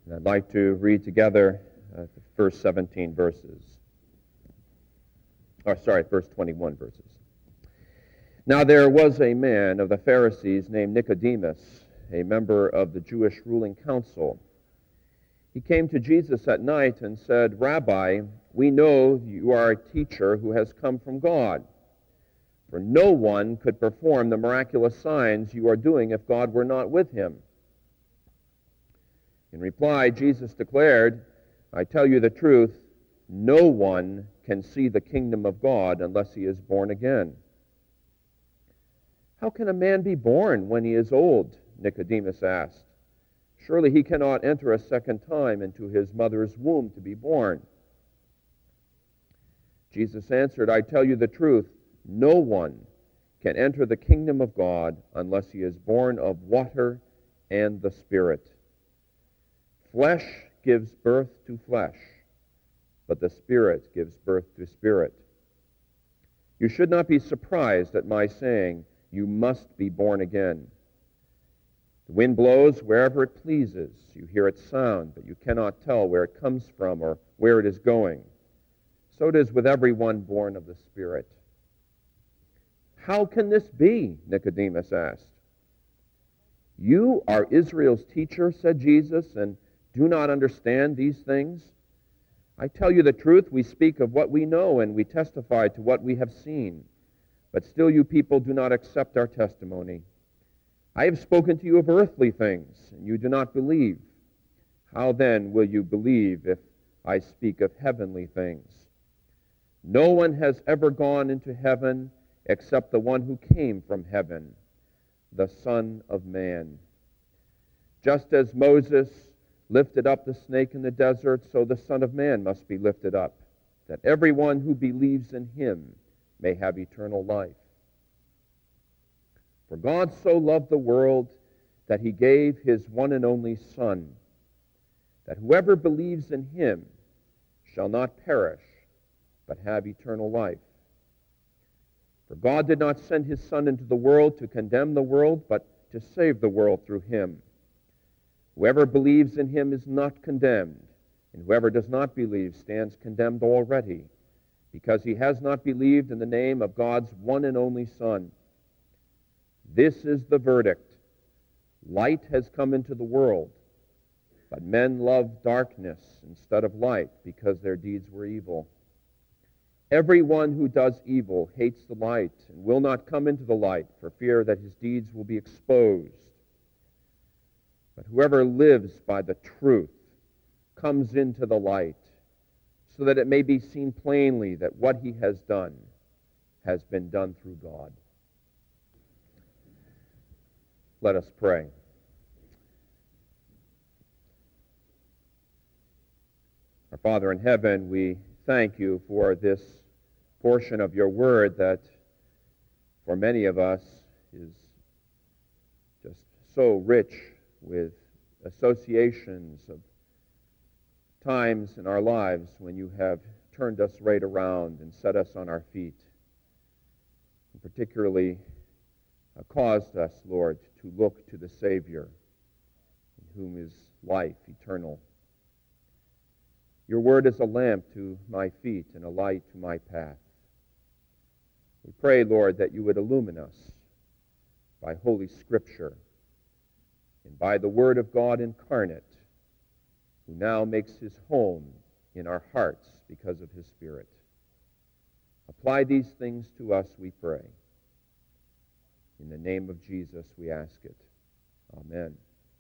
And I'd like to read together the first 17 verses. First 21 verses. Now there was a man of the Pharisees named Nicodemus, a member of the Jewish ruling council. He came to Jesus at night and said, "Rabbi, we know you are a teacher who has come from God. For no one could perform the miraculous signs you are doing if God were not with him." In reply, Jesus declared, "I tell you the truth, no one can see the kingdom of God unless he is born again." "How can a man be born when he is old?" Nicodemus asked. "Surely he cannot enter a second time into his mother's womb to be born." Jesus answered, "I tell you the truth, no one can enter the kingdom of God unless he is born of water and the Spirit. Flesh gives birth to flesh, but the Spirit gives birth to spirit. You should not be surprised at my saying, 'You must be born again.' The wind blows wherever it pleases. You hear its sound, but you cannot tell where it comes from or where it is going. So it is with everyone born of the Spirit." "How can this be?" Nicodemus asked. "You are Israel's teacher," said Jesus, "and do not understand these things? I tell you the truth, we speak of what we know, and we testify to what we have seen. But still you people do not accept our testimony. I have spoken to you of earthly things, and you do not believe. How then will you believe if I speak of heavenly things? No one has ever gone into heaven except the one who came from heaven, the Son of Man. Just as Moses lifted up the snake in the desert, so the Son of Man must be lifted up, that everyone who believes in him may have eternal life. For God so loved the world that he gave his one and only Son, that whoever believes in him shall not perish, but have eternal life. For God did not send his Son into the world to condemn the world, but to save the world through him. Whoever believes in him is not condemned, and whoever does not believe stands condemned already, because he has not believed in the name of God's one and only Son. This is the verdict. Light has come into the world, but men love darkness instead of light because their deeds were evil. Everyone who does evil hates the light and will not come into the light for fear that his deeds will be exposed. But whoever lives by the truth comes into the light, so that it may be seen plainly that what he has done has been done through God." Let us pray. Our Father in heaven, we thank you for this portion of your word that for many of us is just so rich with associations of times in our lives when you have turned us right around and set us on our feet, and particularly caused us, Lord, to look to the Savior, in whom is life eternal. Your word is a lamp to my feet and a light to my path. We pray, Lord, that you would illumine us by Holy Scripture and by the Word of God incarnate, who now makes his home in our hearts because of his Spirit. Apply these things to us, we pray. In the name of Jesus we ask it. Amen.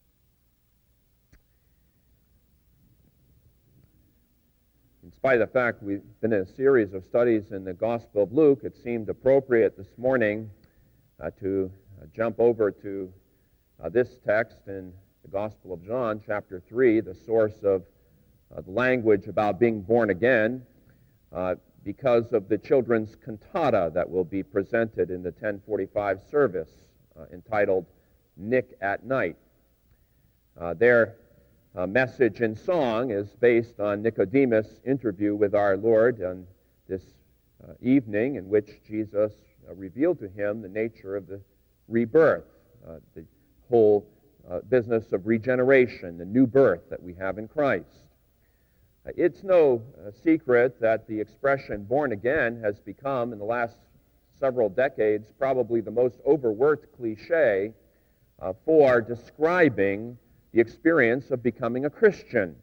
In spite of the fact we've been in a series of studies in the Gospel of Luke, it seemed appropriate this morning to jump over to this text in the Gospel of John, chapter 3, the source of the language about being born again, because of the children's cantata that will be presented in the 10:45 service entitled Nick at Night. Their message and song is based on Nicodemus' interview with our Lord on this evening, in which Jesus revealed to him the nature of the rebirth, the whole business of regeneration, the new birth that we have in Christ. It's no secret that the expression born again has become, in the last several decades, probably the most overworked cliche for describing the experience of becoming a Christian.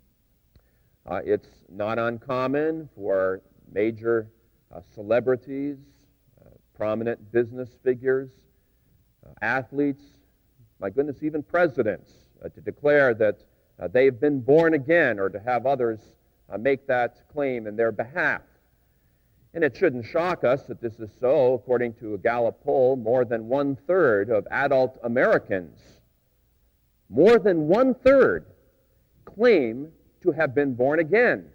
It's not uncommon for major celebrities, prominent business figures, athletes, my goodness, even presidents, to declare that they've been born again, or to have others make that claim in their behalf. And it shouldn't shock us that this is so. According to a Gallup poll, more than 1/3 of adult Americans, more than 1/3, claim to have been born again.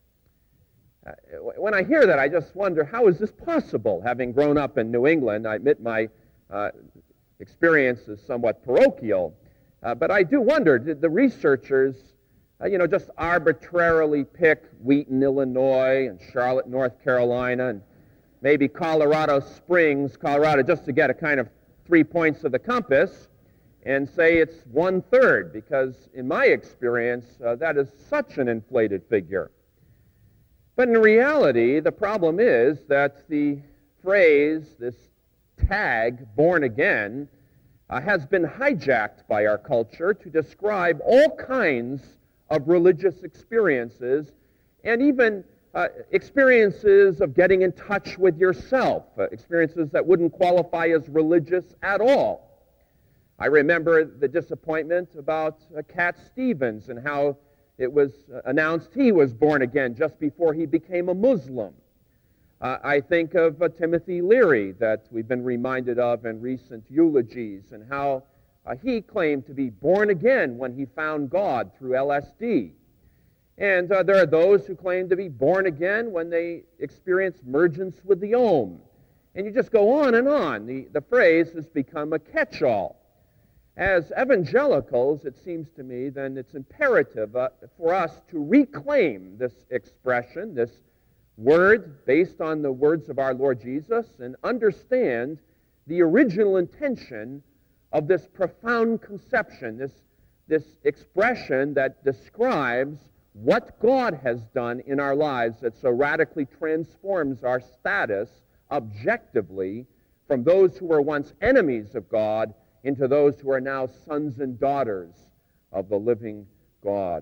When I hear that, I just wonder, how is this possible? Having grown up in New England, I admit my experience is somewhat parochial, but I do wonder, did the researchers just arbitrarily pick Wheaton, Illinois, and Charlotte, North Carolina, and maybe Colorado Springs, Colorado, just to get a kind of 3 points of the compass, and say it's 1/3, because in my experience, that is such an inflated figure. But in reality, the problem is that the phrase, this tag, born again, has been hijacked by our culture to describe all kinds of religious experiences, and even experiences of getting in touch with yourself, experiences that wouldn't qualify as religious at all. I remember the disappointment about Cat Stevens and how it was announced he was born again just before he became a Muslim. I think of Timothy Leary, that we've been reminded of in recent eulogies, and how he claimed to be born again when he found God through LSD. And there are those who claim to be born again when they experience mergence with the Om. And you just go on and on. The phrase has become a catch-all. As evangelicals, it seems to me, then it's imperative for us to reclaim this expression, this word based on the words of our Lord Jesus, and understand the original intention of this profound conception, this expression that describes what God has done in our lives that so radically transforms our status objectively from those who were once enemies of God into those who are now sons and daughters of the living God.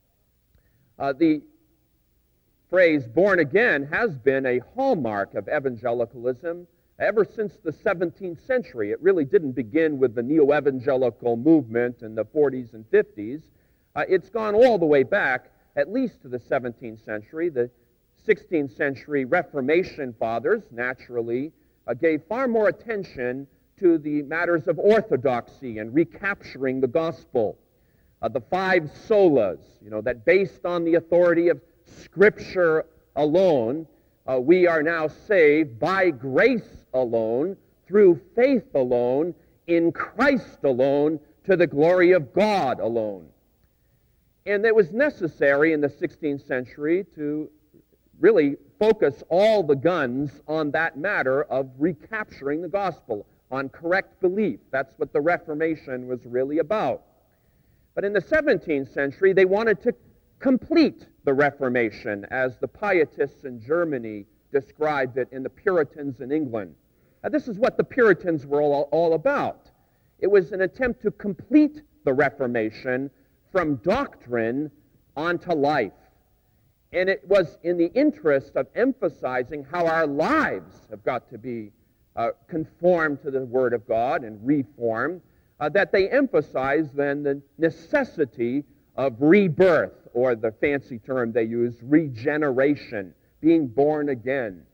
The phrase born again has been a hallmark of evangelicalism ever since the 17th century. It really didn't begin with the neo-evangelical movement in the 40s and 50s. It's gone all the way back, at least to the 17th century. The 16th century Reformation fathers, naturally, gave far more attention to the matters of orthodoxy and recapturing the gospel. The 5 solas, that based on the authority of Scripture alone, we are now saved by grace alone, through faith alone, in Christ alone, to the glory of God alone. And it was necessary in the 16th century to really focus all the guns on that matter of recapturing the gospel, on correct belief. That's what the Reformation was really about. But in the 17th century, they wanted to complete the Reformation, as the Pietists in Germany described it in the Puritans in England. Now, this is what the Puritans were all about. It was an attempt to complete the Reformation from doctrine onto life. And it was in the interest of emphasizing how our lives have got to be conformed to the Word of God and reformed, that they emphasized then the necessity of rebirth, or the fancy term they use, regeneration, being born again.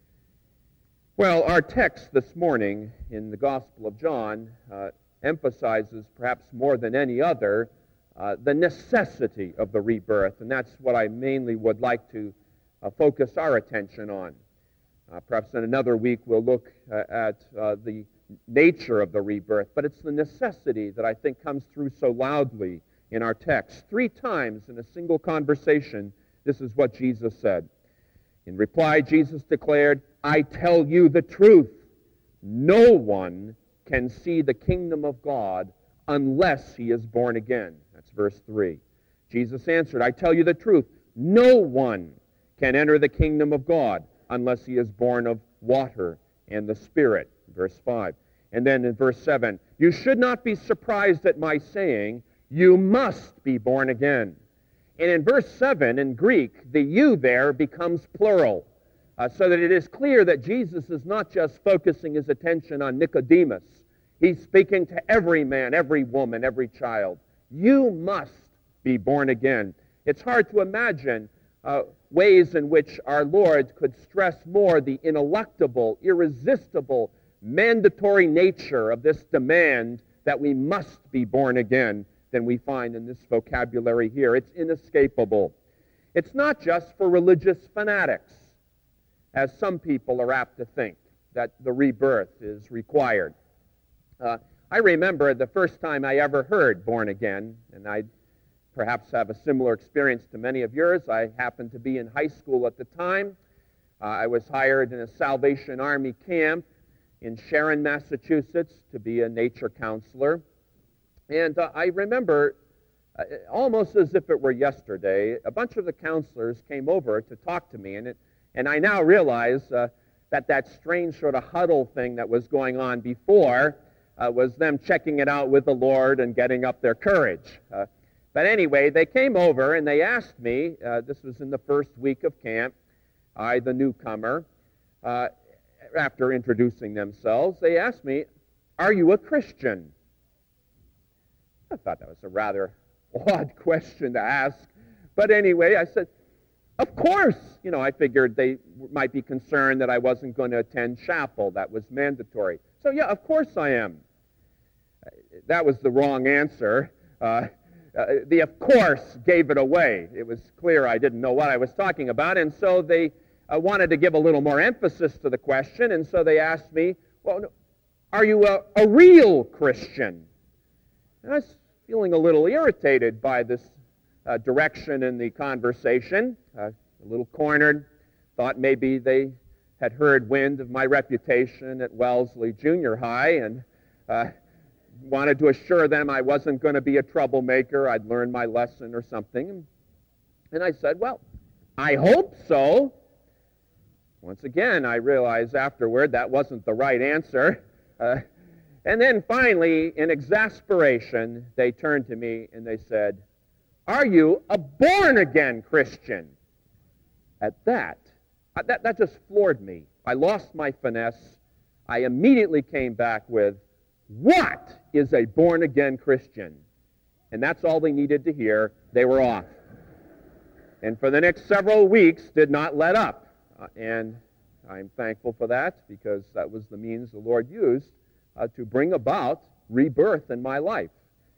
Well, our text this morning in the Gospel of John emphasizes, perhaps more than any other, the necessity of the rebirth, and that's what I mainly would like to focus our attention on. Perhaps in another week we'll look at the nature of the rebirth, but it's the necessity that I think comes through so loudly in our text. 3 times in a single conversation, this is what Jesus said. In reply, Jesus declared, "I tell you the truth. No one can see the kingdom of God unless he is born again. That's verse 3. Jesus answered, I tell you the truth, no one can enter the kingdom of God unless he is born of water and the Spirit. Verse 5. And then in verse 7, you should not be surprised at my saying, you must be born again. And in verse 7, in Greek, the you there becomes plural, so that it is clear that Jesus is not just focusing his attention on Nicodemus. He's speaking to every man, every woman, every child. You must be born again. It's hard to imagine ways in which our Lord could stress more the ineluctable, irresistible, mandatory nature of this demand that we must be born again than we find in this vocabulary here. It's inescapable. It's not just for religious fanatics, as some people are apt to think, that the rebirth is required. I remember the first time I ever heard born again, and I perhaps have a similar experience to many of yours. I happened to be in high school at the time. I was hired in a Salvation Army camp in Sharon, Massachusetts, to be a nature counselor. And I remember, almost as if it were yesterday, a bunch of the counselors came over to talk to me, and I now realize that strange sort of huddle thing that was going on before was them checking it out with the Lord and getting up their courage. But anyway, they came over and they asked me, this was in the first week of camp, I, the newcomer, after introducing themselves, they asked me, are you a Christian? I thought that was a rather odd question to ask. But anyway, I said, of course. You know, I figured they might be concerned that I wasn't going to attend chapel. That was mandatory. So yeah, of course I am. That was the wrong answer. The of course gave it away. It was clear I didn't know what I was talking about, and so they wanted to give a little more emphasis to the question, and so they asked me, well, are you a real Christian? And I was feeling a little irritated by this direction in the conversation, a little cornered, thought maybe they had heard wind of my reputation at Wellesley Junior High and wanted to assure them I wasn't going to be a troublemaker. I'd learned my lesson or something. And I said, well, I hope so. Once again, I realized afterward that wasn't the right answer. And then finally, in exasperation, they turned to me and they said, are you a born-again Christian? At that just floored me. I lost my finesse. I immediately came back with, what is a born-again Christian? And that's all they needed to hear. They were off. And for the next several weeks, did not let up. And I'm thankful for that, because that was the means the Lord used to bring about rebirth in my life.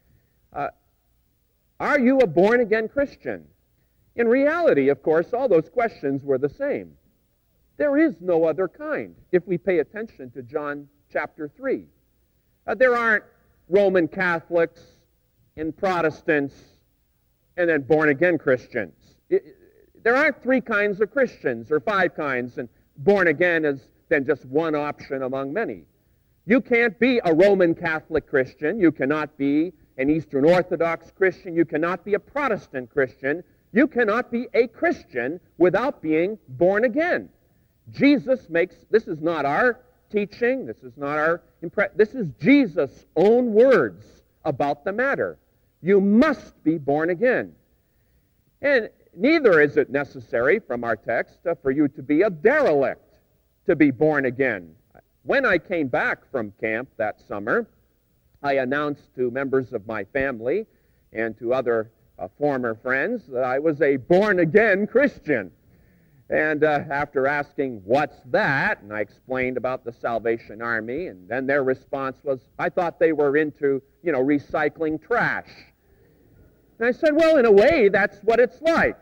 Are you a born-again Christian? In reality, of course, all those questions were the same. There is no other kind, if we pay attention to John chapter 3. There aren't Roman Catholics and Protestants and then born-again Christians. There aren't 3 kinds of Christians or 5 kinds, and born-again is then just one option among many. You can't be a Roman Catholic Christian. You cannot be an Eastern Orthodox Christian. You cannot be a Protestant Christian. You cannot be a Christian without being born again. Jesus makes, this is not our teaching, this is not our, this is Jesus' own words about the matter. You must be born again. And neither is it necessary from our text for you to be a derelict to be born again. When I came back from camp that summer, I announced to members of my family and to other former friends that I was a born-again Christian. And after asking, what's that? And I explained about the Salvation Army, and then their response was, I thought they were into, recycling trash. And I said, well, in a way, that's what it's like.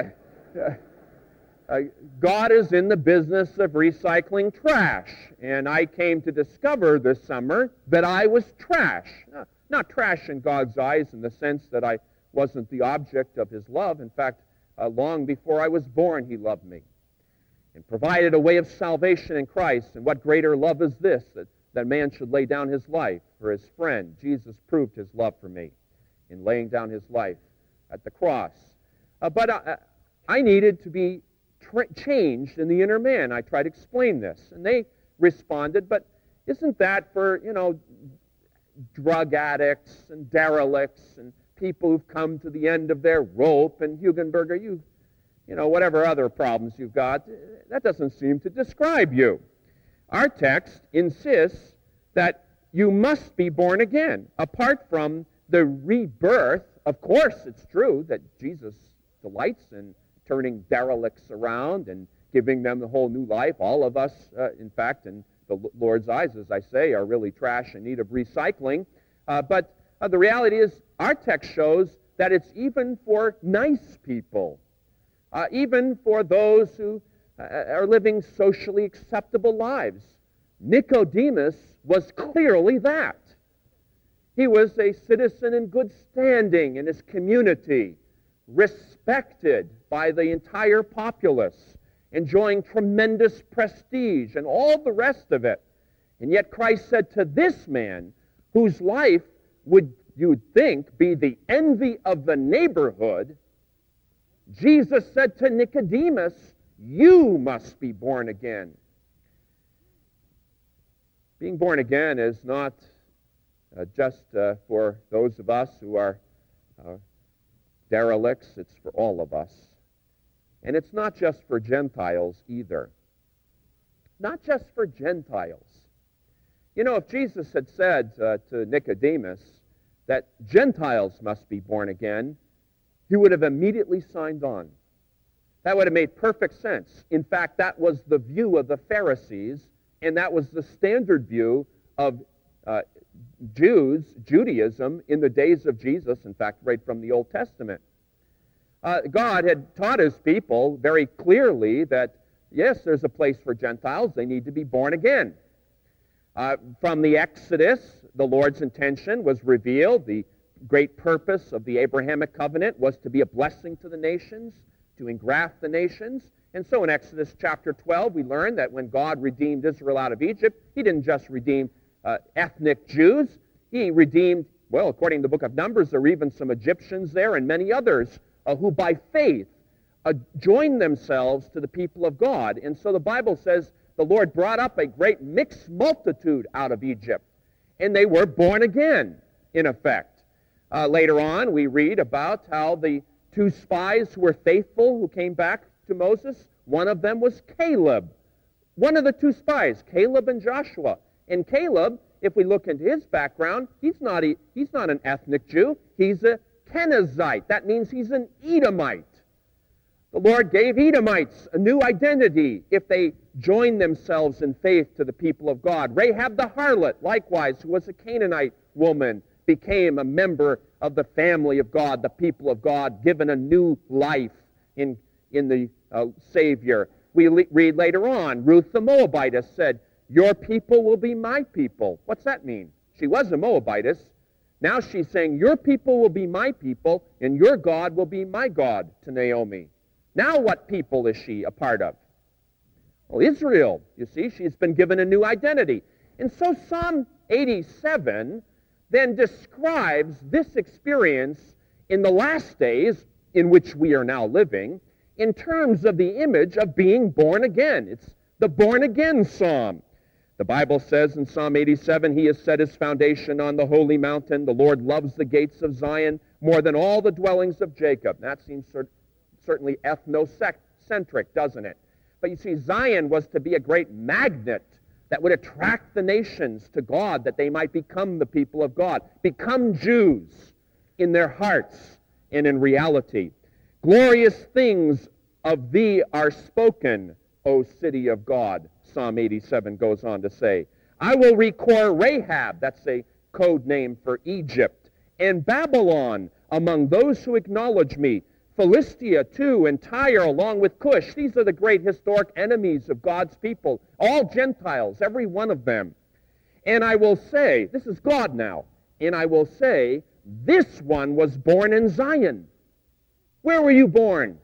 God is in the business of recycling trash. And I came to discover this summer that I was trash. Not trash in God's eyes in the sense that I wasn't the object of his love. In fact, long before I was born, he loved me and provided a way of salvation in Christ. And what greater love is this, that that man should lay down his life for his friend. Jesus proved his love for me in laying down his life at the cross. But I needed to be changed in the inner man. I tried to explain this, and they responded, but isn't that for, drug addicts and derelicts and people who've come to the end of their rope, and Hugenberger, whatever other problems you've got, that doesn't seem to describe you. Our text insists that you must be born again. Apart from the rebirth, of course it's true that Jesus delights in turning derelicts around and giving them the whole new life. All of us, in fact, in the Lord's eyes, as I say, are really trash in need of recycling. But the reality is, our text shows that it's even for nice people, even for those who are living socially acceptable lives. Nicodemus was clearly that. He was a citizen in good standing in his community, respected by the entire populace, enjoying tremendous prestige and all the rest of it. And yet Christ said to this man, whose life would, you would think, be the envy of the neighborhood, Jesus said to Nicodemus, you must be born again. Being born again is not just for those of us who are derelicts, it's for all of us. And it's not just for Gentiles either. Not just for Gentiles. If Jesus had said to Nicodemus that Gentiles must be born again, he would have immediately signed on. That would have made perfect sense. In fact, that was the view of the Pharisees, and that was the standard view of Judaism in the days of Jesus, in fact, right from the Old Testament. God had taught his people very clearly that, yes, there's a place for Gentiles. They need to be born again. From the Exodus, the Lord's intention was revealed. The great purpose of the Abrahamic covenant was to be a blessing to the nations, to engraft the nations. And so in Exodus chapter 12, we learn that when God redeemed Israel out of Egypt, he didn't just redeem ethnic Jews. He redeemed, well, according to the book of Numbers, there were even some Egyptians there and many others who by faith joined themselves to the people of God. And so the Bible says the Lord brought up a great mixed multitude out of Egypt, and they were born again, in effect. Later on, we read about how the two spies who were faithful, who came back to Moses, one of them was Caleb. One of the two spies, Caleb and Joshua. And Caleb, if we look into his background, he's not an ethnic Jew. He's a Kenizzite. That means he's an Edomite. The Lord gave Edomites a new identity if they joined themselves in faith to the people of God. Rahab the harlot, likewise, who was a Canaanite woman, became a member of the family of God, the people of God, given a new life in the Savior. We read later on, Ruth the Moabitess said, your people will be my people. What's that mean? She was a Moabitess. Now she's saying, your people will be my people, and your God will be my God, to Naomi. Now what people is she a part of? Well, Israel. You see, she's been given a new identity. And so Psalm 87 then describes this experience in the last days in which we are now living in terms of the image of being born again. It's the born again psalm. The Bible says in Psalm 87, he has set his foundation on the holy mountain. The Lord loves the gates of Zion more than all the dwellings of Jacob. That seems certainly ethnocentric, doesn't it? But you see, Zion was to be a great magnet that would attract the nations to God, that they might become the people of God, become Jews in their hearts and in reality. Glorious things of thee are spoken, O city of God, Psalm 87 goes on to say. I will record Rahab, that's a code name for Egypt, and Babylon among those who acknowledge me. Philistia, too, and Tyre, along with Cush. These are the great historic enemies of God's people, all Gentiles, every one of them. And I will say, this is God now, and I will say, this one was born in Zion. Where were you born?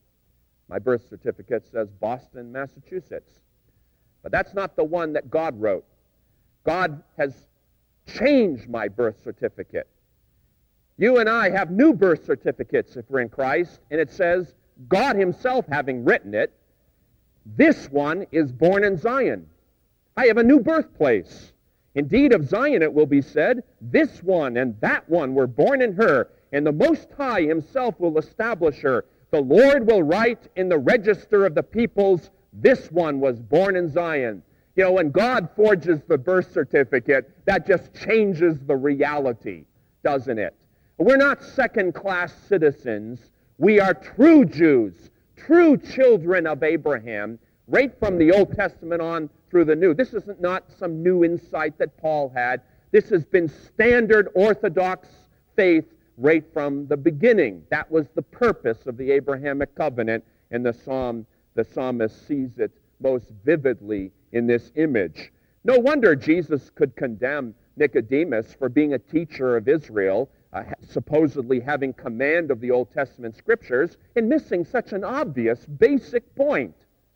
My birth certificate says Boston, Massachusetts. But that's not the one that God wrote. God has changed my birth certificate. You and I have new birth certificates if we're in Christ, and it says, God himself having written it, this one is born in Zion. I have a new birthplace. Indeed, of Zion it will be said, this one and that one were born in her, and the Most High himself will establish her. The Lord will write in the register of the peoples, this one was born in Zion. You know, when God forges the birth certificate, that just changes the reality, doesn't it? We're not second-class citizens. We are true Jews, true children of Abraham, right from the Old Testament on through the New. This is not some new insight that Paul had. This has been standard Orthodox faith right from the beginning. That was the purpose of the Abrahamic covenant, and the psalmist sees it most vividly in this image. No wonder Jesus could condemn Nicodemus for being a teacher of Israel, supposedly having command of the Old Testament scriptures, and missing such an obvious, basic point.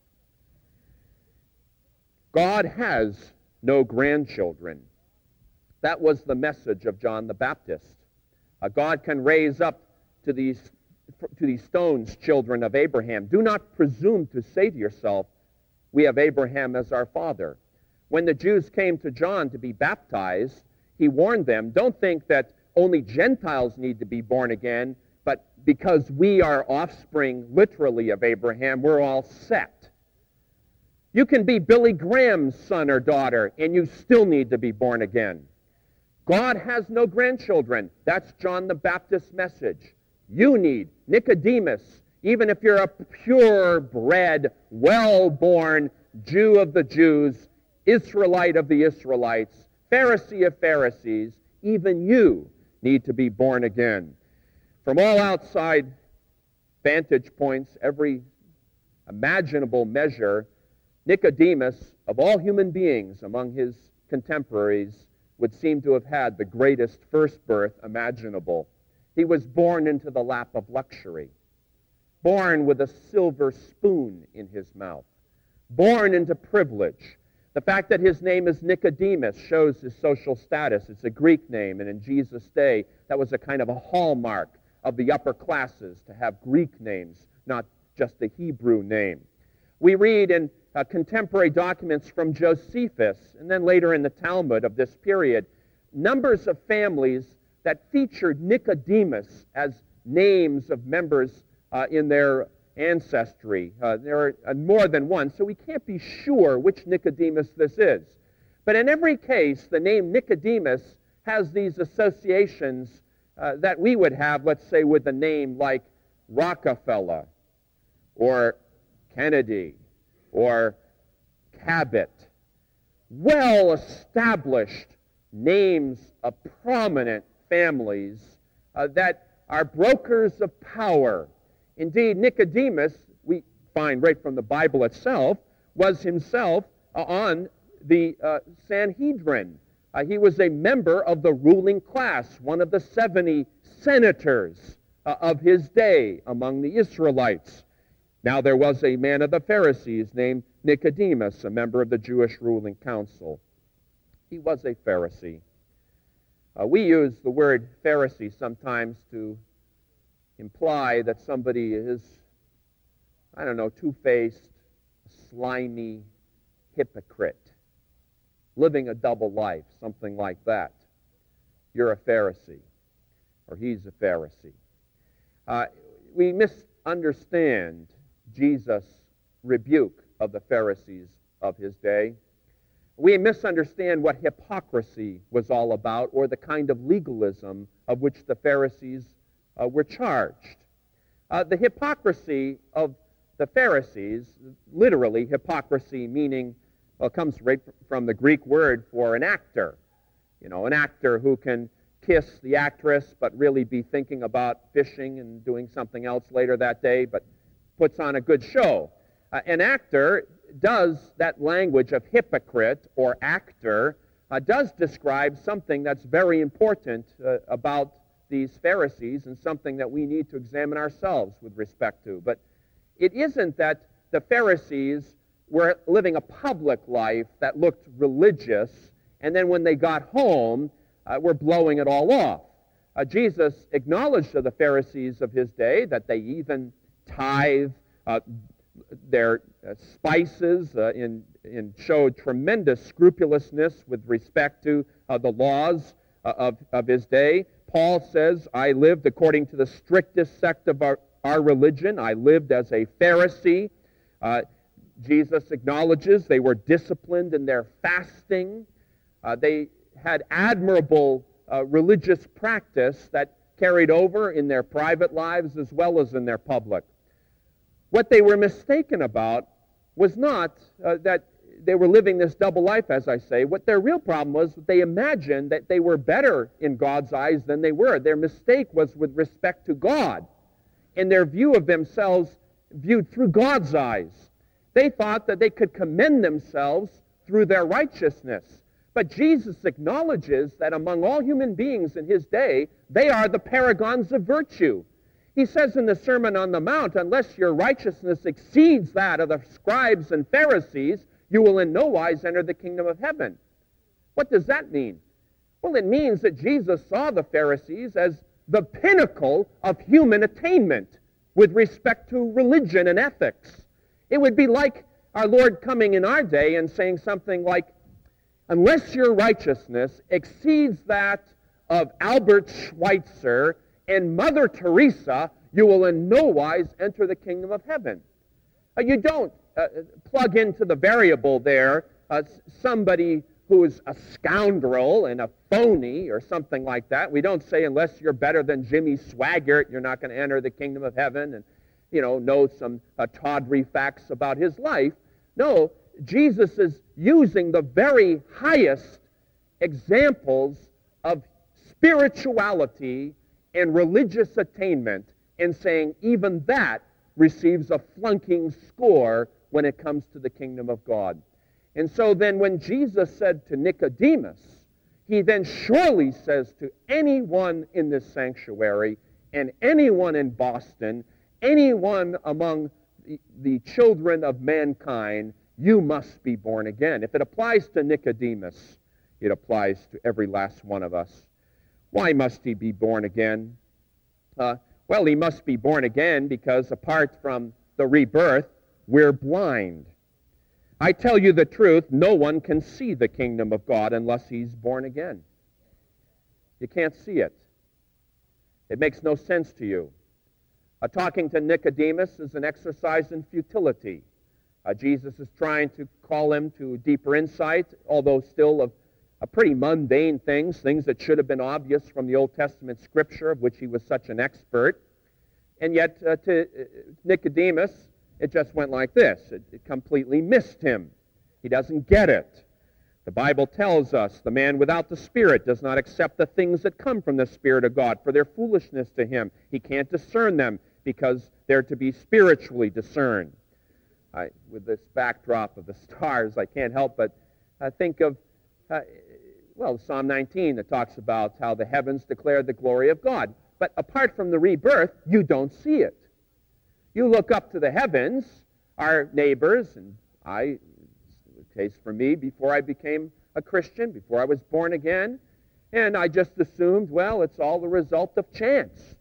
God has no grandchildren. That was the message of John the Baptist. God can raise up to these stones children of Abraham. Do not presume to say to yourself, we have Abraham as our father. When the Jews came to John to be baptized, he warned them, don't think that only Gentiles need to be born again, but because we are offspring literally of Abraham, we're all set. You can be Billy Graham's son or daughter, and you still need to be born again. God has no grandchildren. That's John the Baptist's message. You need, Nicodemus, even if you're a purebred, well-born Jew of the Jews, Israelite of the Israelites, Pharisee of Pharisees, even you need to be born again. From all outside vantage points, every imaginable measure, Nicodemus, of all human beings among his contemporaries, would seem to have had the greatest first birth imaginable. He was born into the lap of luxury, born with a silver spoon in his mouth, born into privilege. The fact that his name is Nicodemus shows his social status. It's a Greek name, and in Jesus' day, that was a kind of a hallmark of the upper classes to have Greek names, not just a Hebrew name. We read in contemporary documents from Josephus, and then later in the Talmud of this period, numbers of families that featured Nicodemus as names of members in their ancestry. There are more than one, so we can't be sure which Nicodemus this is. But in every case, the name Nicodemus has these associations that we would have, let's say, with a name like Rockefeller or Kennedy or Cabot. Well-established names of prominent families that are brokers of power. Indeed, Nicodemus, we find right from the Bible itself, was himself on the Sanhedrin. He was a member of the ruling class, one of the 70 senators of his day among the Israelites. Now there was a man of the Pharisees named Nicodemus, a member of the Jewish ruling council. He was a Pharisee. We use the word Pharisee sometimes to imply that somebody is, two-faced, slimy hypocrite, living a double life, something like that. You're a Pharisee, or he's a Pharisee. We misunderstand Jesus' rebuke of the Pharisees of his day. We misunderstand what hypocrisy was all about, or the kind of legalism of which the Pharisees were charged. The hypocrisy of the Pharisees, literally hypocrisy meaning, comes right from the Greek word for an actor. An actor who can kiss the actress but really be thinking about fishing and doing something else later that day, but puts on a good show. An actor does, that language of hypocrite or actor, does describe something that's very important about these Pharisees and something that we need to examine ourselves with respect to. But it isn't that the Pharisees were living a public life that looked religious and then when they got home, were blowing it all off. Jesus acknowledged to the Pharisees of his day that they even tithe their spices and showed tremendous scrupulousness with respect to the laws of his day. Paul says, I lived according to the strictest sect of our religion. I lived as a Pharisee. Jesus acknowledges they were disciplined in their fasting. They had admirable religious practice that carried over in their private lives as well as in their public. What they were mistaken about was not that they were living this double life, as I say. What their real problem was that they imagined that they were better in God's eyes than they were. Their mistake was with respect to God, and their view of themselves viewed through God's eyes. They thought that they could commend themselves through their righteousness. But Jesus acknowledges that among all human beings in his day, they are the paragons of virtue. He says in the Sermon on the Mount, unless your righteousness exceeds that of the scribes and Pharisees, you will in no wise enter the kingdom of heaven. What does that mean? Well, it means that Jesus saw the Pharisees as the pinnacle of human attainment with respect to religion and ethics. It would be like our Lord coming in our day and saying something like, unless your righteousness exceeds that of Albert Schweitzer and Mother Teresa, you will in no wise enter the kingdom of heaven. You don't plug into the variable there somebody who is a scoundrel and a phony or something like that. We don't say unless you're better than Jimmy Swaggart, you're not going to enter the kingdom of heaven and, know some tawdry facts about his life. No, Jesus is using the very highest examples of spirituality and religious attainment and saying even that receives a flunking score when it comes to the kingdom of God. And so then when Jesus said to Nicodemus, he then surely says to anyone in this sanctuary and anyone in Boston, anyone among the children of mankind, you must be born again. If it applies to Nicodemus, it applies to every last one of us. Why must he be born again? Well, he must be born again because apart from the rebirth, we're blind. I tell you the truth, no one can see the kingdom of God unless he's born again. You can't see it. It makes no sense to you. Talking to Nicodemus is an exercise in futility. Jesus is trying to call him to deeper insight, although still of pretty mundane things that should have been obvious from the Old Testament Scripture, of which he was such an expert. And yet, to Nicodemus, it just went like this. It completely missed him. He doesn't get it. The Bible tells us the man without the Spirit does not accept the things that come from the Spirit of God, for their foolishness to him. He can't discern them because they're to be spiritually discerned. With this backdrop of the stars, I can't help but think of, Psalm 19 that talks about how the heavens declare the glory of God. But apart from the rebirth, you don't see it. You look up to the heavens, our neighbors, and the case for me before I became a Christian, before I was born again, and I just assumed, well, it's all the result of chance.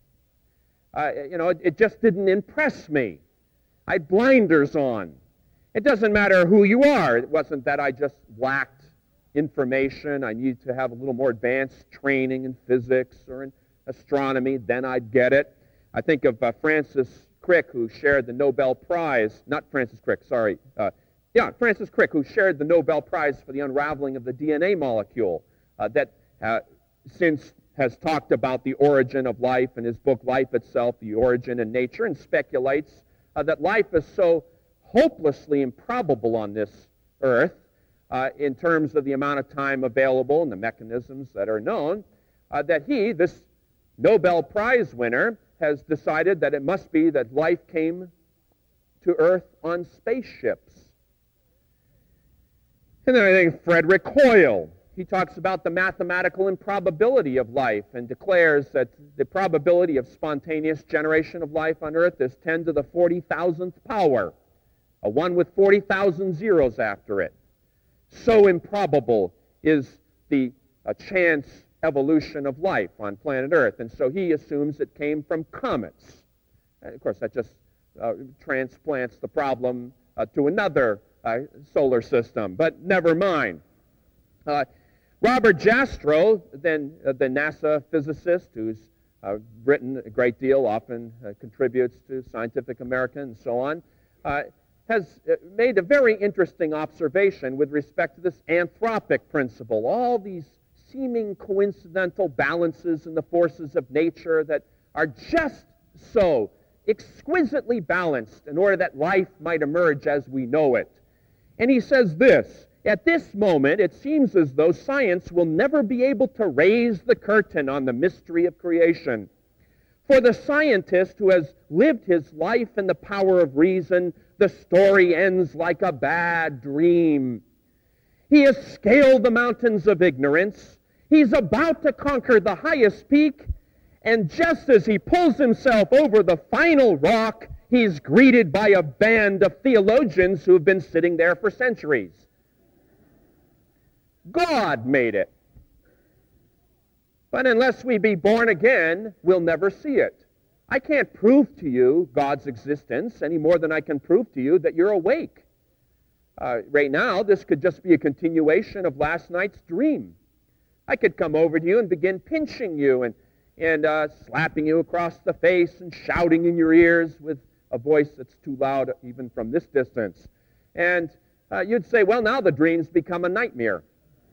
It just didn't impress me. I had blinders on. It doesn't matter who you are. It wasn't that I just lacked information. I needed to have a little more advanced training in physics or in astronomy. Then I'd get it. I think of Francis Crick, who shared the Nobel Prize. Not Francis Crick, sorry. Francis Crick, who shared the Nobel Prize for the unraveling of the DNA molecule, that since has talked about the origin of life in his book Life Itself, The Origin and Nature, and speculates that life is so hopelessly improbable on this earth in terms of the amount of time available and the mechanisms that are known, that he, this Nobel Prize winner, has decided that it must be that life came to Earth on spaceships. And then I think Frederick Hoyle, he talks about the mathematical improbability of life and declares that the probability of spontaneous generation of life on Earth is 10 to the 40,000th power, a 1 with 40,000 zeros after it. So improbable is the chance evolution of life on planet Earth. And so he assumes it came from comets. And of course, that just transplants the problem to another solar system, but never mind. Robert Jastrow, then the NASA physicist who's written a great deal, often contributes to Scientific American and so on, has made a very interesting observation with respect to this anthropic principle. All these seeming coincidental balances in the forces of nature that are just so exquisitely balanced in order that life might emerge as we know it. And he says this: at this moment, it seems as though science will never be able to raise the curtain on the mystery of creation. For the scientist who has lived his life in the power of reason, the story ends like a bad dream. He has scaled the mountains of ignorance. He's about to conquer the highest peak, and just as he pulls himself over the final rock, he's greeted by a band of theologians who have been sitting there for centuries. God made it. But unless we be born again, we'll never see it. I can't prove to you God's existence any more than I can prove to you that you're awake. Right now, this could just be a continuation of last night's dream. I could come over to you and begin pinching you and slapping you across the face and shouting in your ears with a voice that's too loud even from this distance. And you'd say, well, now the dream's become a nightmare.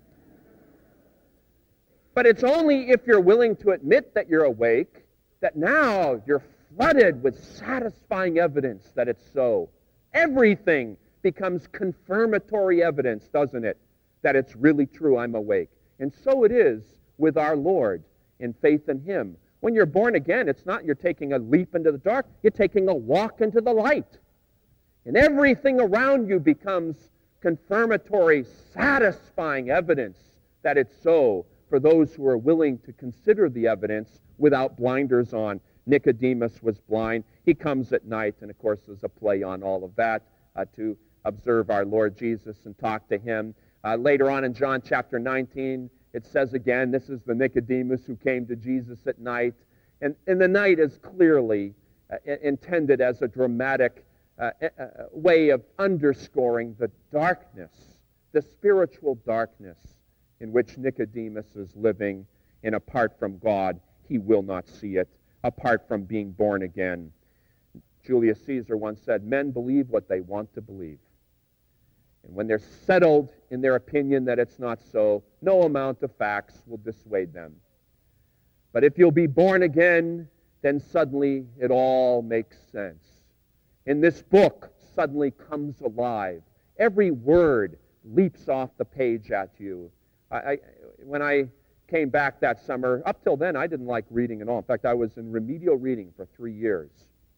But it's only if you're willing to admit that you're awake that now you're flooded with satisfying evidence that it's so. Everything becomes confirmatory evidence, doesn't it, that it's really true, I'm awake. And so it is with our Lord in faith in Him. When you're born again, it's not you're taking a leap into the dark, you're taking a walk into the light. And everything around you becomes confirmatory, satisfying evidence that it's so, for those who are willing to consider the evidence without blinders on. Nicodemus was blind. He comes at night, and of course there's a play on all of that to observe our Lord Jesus and talk to Him. Later on in John chapter 19, it says again, this is the Nicodemus who came to Jesus at night. And the night is clearly intended as a dramatic way of underscoring the darkness, the spiritual darkness in which Nicodemus is living, and apart from God, he will not see it, apart from being born again. Julius Caesar once said, men believe what they want to believe. And when they're settled in their opinion that it's not so, no amount of facts will dissuade them. But if you'll be born again, then suddenly it all makes sense. And this book suddenly comes alive. Every word leaps off the page at you. When I came back that summer, up till then, I didn't like reading at all. In fact, I was in remedial reading for 3 years.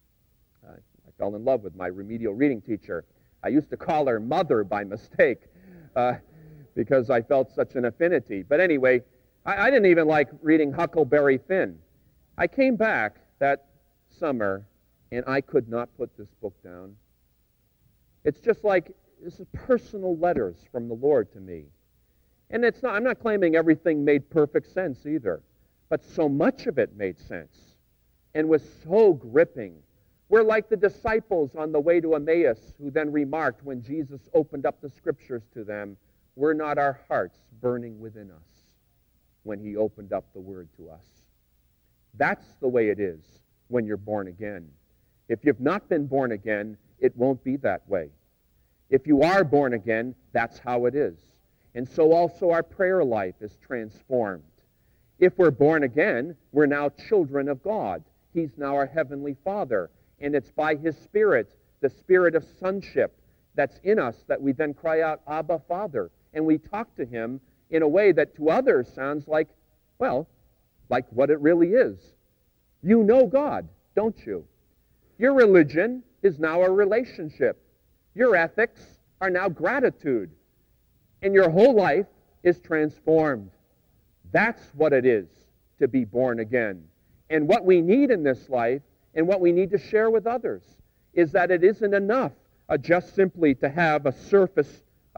I fell in love with my remedial reading teacher. I used to call her Mother by mistake because I felt such an affinity. But anyway, I didn't even like reading Huckleberry Finn. I came back that summer, and I could not put this book down. It's just like, this is personal letters from the Lord to me. And it's not, I'm not claiming everything made perfect sense either, but so much of it made sense and was so gripping. We're like the disciples on the way to Emmaus who then remarked when Jesus opened up the Scriptures to them, were not our hearts burning within us when He opened up the Word to us? That's the way it is when you're born again. If you've not been born again, it won't be that way. If you are born again, that's how it is. And so also our prayer life is transformed. If we're born again, we're now children of God. He's now our Heavenly Father. And it's by His Spirit, the Spirit of sonship that's in us, that we then cry out, Abba, Father. And we talk to Him in a way that to others sounds like, well, like what it really is. You know God, don't you? Your religion is now a relationship. Your ethics are now gratitude. And your whole life is transformed. That's what it is to be born again. And what we need in this life, and what we need to share with others, is that it isn't enough just simply to have a surface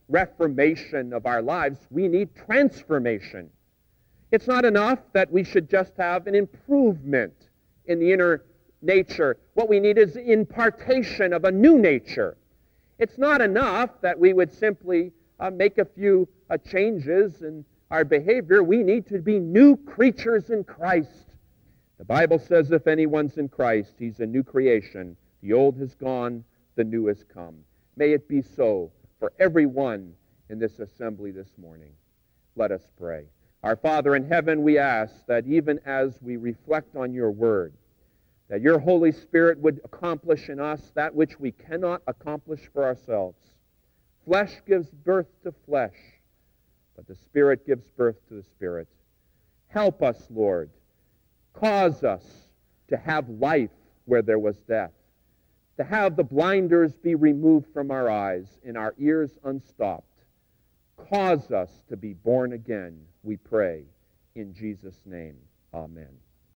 reformation of our lives. We need transformation. It's not enough that we should just have an improvement in the inner nature. What we need is impartation of a new nature. It's not enough that we would simply make a few changes in our behavior. We need to be new creatures in Christ. The Bible says if anyone's in Christ, he's a new creation. The old has gone, the new has come. May it be so for everyone in this assembly this morning. Let us pray. Our Father in heaven, we ask that even as we reflect on your word, that your Holy Spirit would accomplish in us that which we cannot accomplish for ourselves. Flesh gives birth to flesh, but the Spirit gives birth to the Spirit. Help us, Lord. Cause us to have life where there was death, to have the blinders be removed from our eyes and our ears unstopped. Cause us to be born again, we pray. In Jesus' name, amen.